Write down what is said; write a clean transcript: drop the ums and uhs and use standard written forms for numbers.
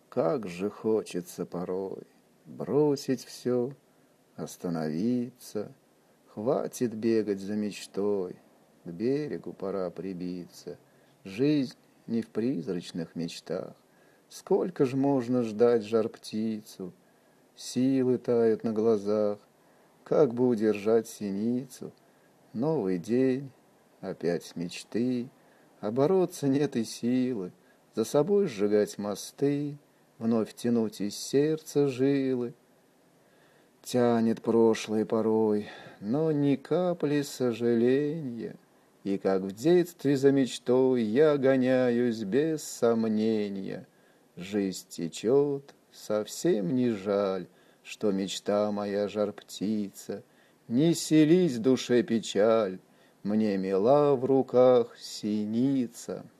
Как же хочется порой бросить все, остановиться. Хватит бегать за мечтой, к берегу пора прибиться. Жизнь не в призрачных мечтах. Сколько ж можно ждать жар-птицу? Силы тают на глазах. Как бы удержать синицу? Новый день, опять мечты, а бороться нет и силы. За собой сжигать мосты, вновь тянуть из сердца жилы. Тянет прошлое порой, но ни капли сожаления. И как в детстве за мечтой я гоняюсь без сомнения. Жизнь течет, совсем не жаль, что мечта моя жар-птица. Не селись в душе печаль, мне мила в руках синица.